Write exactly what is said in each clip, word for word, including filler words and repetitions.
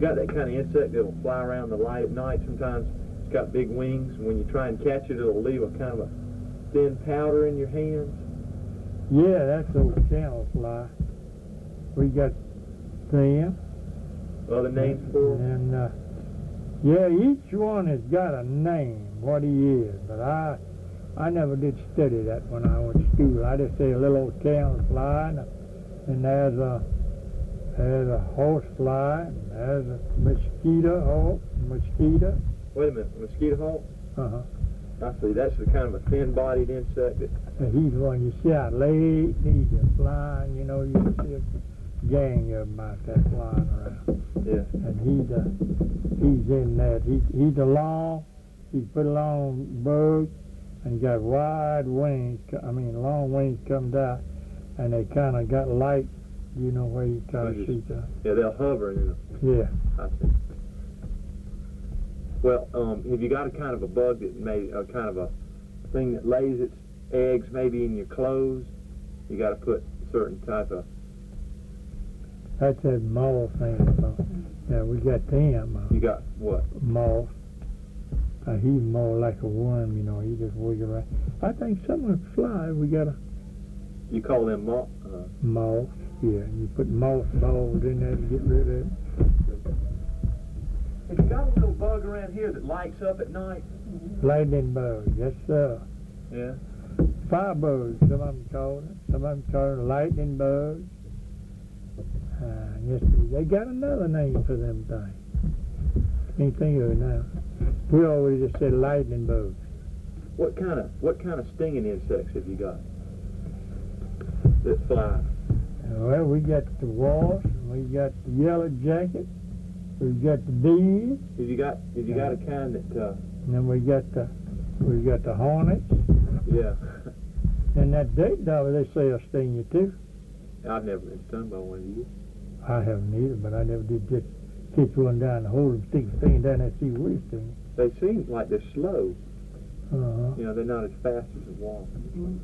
got that kind of insect that'll fly around the light at night. Sometimes it's got big wings, and when you try and catch it, it'll leave a kind of a thin powder in your hands. Yeah, that's old channel fly. We got them. Other names for them? And, uh, yeah, each one has got a name, what he is, but I I never did study that when I went to school. I just say a little old channel fly, and, and there's a there's a horse fly, and there's a mosquito hawk, mosquito. Wait a minute, mosquito hawk? Uh-huh. I see, that's the kind of a thin-bodied insect that... And he's one you see out late, he's just flying, you know, you see a gang of them out there flying around. Yeah. And he's a, he's in that, he, he's a long, he's put a long bird, and got wide wings, I mean long wings comes out, and they kind of got light, you know, where you kind of see that. Yeah, they'll hover in them. Yeah. I see. Well, um, have you got a kind of a bug that may, a kind of a thing that lays its eggs maybe in your clothes? You got to put certain type of... That's that moth thing. So, yeah, we got them. Uh, you got what? Moth. Uh, he's more like a worm, you know. He just wiggle around. I think some of them fly. We got a... You call them moth? Uh, moth. Yeah, you put moth balls in there to get rid of it. Have you got a little bug around here that lights up at night? Lightning bug, yes sir. Yeah. Firebirds, some of them call it. Some of them call it lightning bugs. Uh, yes, they got another name for them things. Can't think of it now. We always just said lightning bugs. What kind of what kind of stinging insects have you got that fly? Well, we got the wasp, we got the yellow jacket, we got the bees. Have you got have you got a kind that? Uh, and then we got the we got the hornets. Yeah. And that date dove, they say will sting you too. I've never been stung by one of you. I haven't either, but I never did just catch one down and hold them, stick the thing down there and see where it's stinging. They seem like they're slow. Uh-huh. You know, they're not as fast as a wasp. Mm-hmm.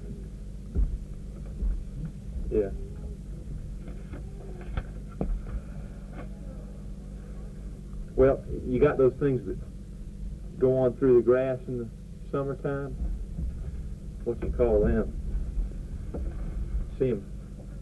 Yeah. Well, you got those things that go on through the grass in the summertime? What you call them? See them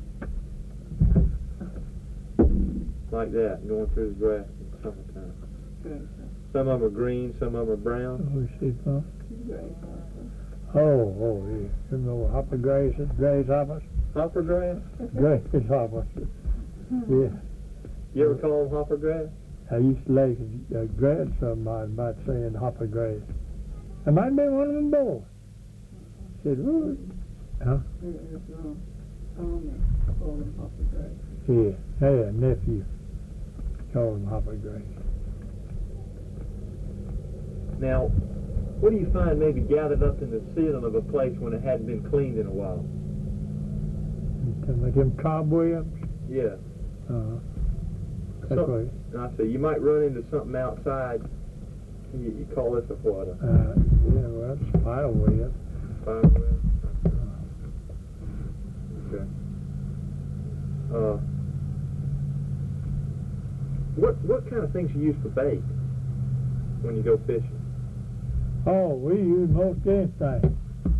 like that, going through the grass in the summertime. Good. Some of them are green, some of them are brown. Oh, we see some. Oh, oh, yeah. Them little hopper grasses, grasshoppers. Hopper grass? Grasshoppers. Yeah. You ever call them hopper grass? I used to like uh, grab somebody about saying hopper grass. It might have been one of them boys. Said, "Who?" Huh? Yeah, yeah, nephew. Called him hopper grass. Now, what do you find maybe gathered up in the ceiling of a place when it hadn't been cleaned in a while? You talking about them cobwebs? Yeah. Uh-huh. That's Some, right. I see. You might run into something outside. You, you call this a what? A uh, yeah, well, spider web. Spider web. Okay. Uh, what what kind of things you use for bait when you go fishing? Oh, we use most anything.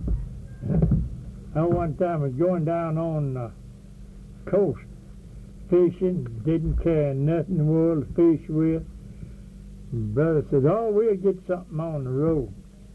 I one time was going down on the coast fishing, didn't carry nothing in the world to fish with. And brother said, "Oh, we'll get something on the road."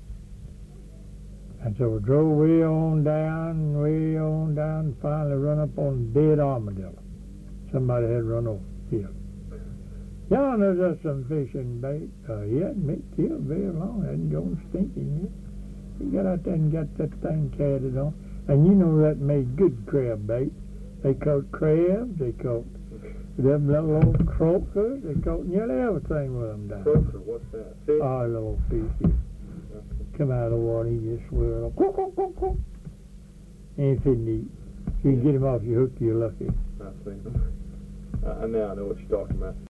And so we drove way on down, way on down, and finally run up on a dead armadillo. Somebody had run over here. Yeah, there's just some fishing bait. Uh, he hadn't been killed very long, hadn't gone stinking yet. He got out there and got that thing carried on. And you know that made good crab bait. They caught crabs, they caught them little old croakers, they caught nearly everything with them down. Croaker, what's that? Fish? Oh, little fish. Come out of the water, he just swirl up. Quack, quack, quack, quack. Ain't fit neat. If you can get him off your hook, you're lucky. I see. I, I now I know what you're talking about.